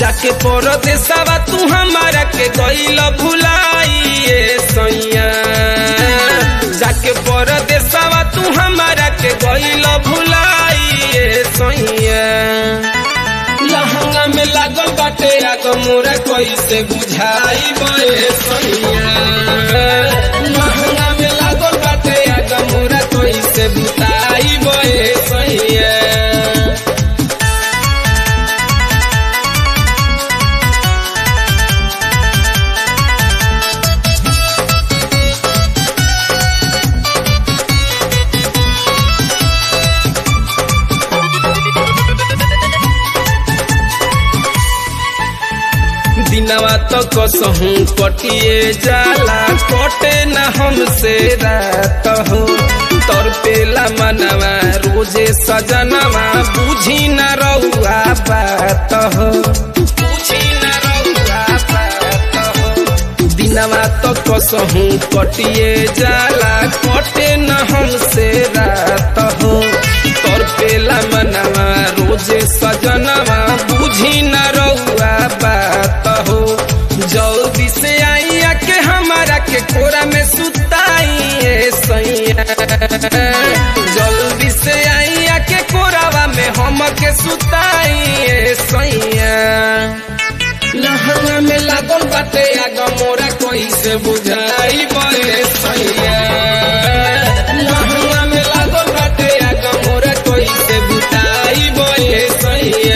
जाके परदेसवा तू हमारा के गइल भुलाइए सैया, जाके परदेसवा तू हमारा के गइल भुलाइए सैया। लहंगा में लागल बाटे आग मोरा कैसे बुझाई बे सैया, लहंगा में लागल बाटे आग मोरा कैसे बुझाई बे सैया। दिनवा तो कसहूँ कटिए जाला, कटे न हमसे रात हो। तोर पेला मनवा रोजे सजनवा, बुझी न रउआ बात हो, बुझी न रउआ बात हो। दिनवा तो कसहूँ कटिए जाला, कटे न हमसे रात हो। तोर पेला मनवा रोजे सजनवा, बुझी न रउआ बात हो। जल्दी से आइया के हमारा के कोरा में सुताइए सैया, जल्दी से आइया के कोरावा में हम के सुताइए सैया। लहंगा में लागल बाटे आग मोरा कैसे बुझाई बे सैया, लहंगा में लागल बाटे आग मोरा कैसे बुझाई बे सैया।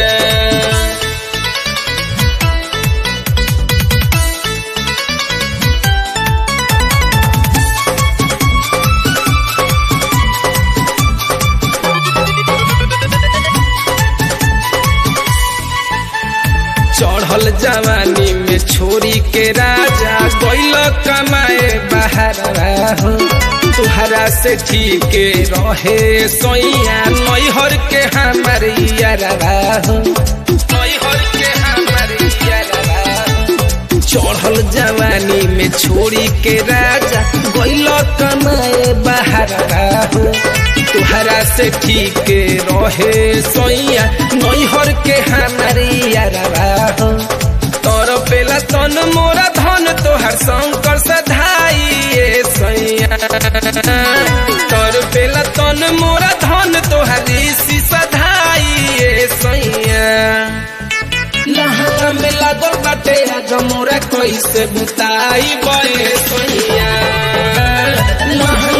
चढ़ल जवानी में छोरी के राजा गइल कमाए बाहर हो। तुहरा से ठीक रहे सैया नैहर के हमार यारवा हो, नैहर के हमार यारवा हो। चढ़ल जवानी में छोरी के राजा गइल कमाए बाहर हो। तुहरा से ठीक रहे सैया नैहर के हमार यारवा हो। तोर पेला तन मोरा धन तोहर शंकर सधाइए सैया, तोर पेला तन मोरा धन तोहर ऋषि सधाइए सैया। लहंगा में लागल बाटे आग मोरा कैसे बुताई बे सैया,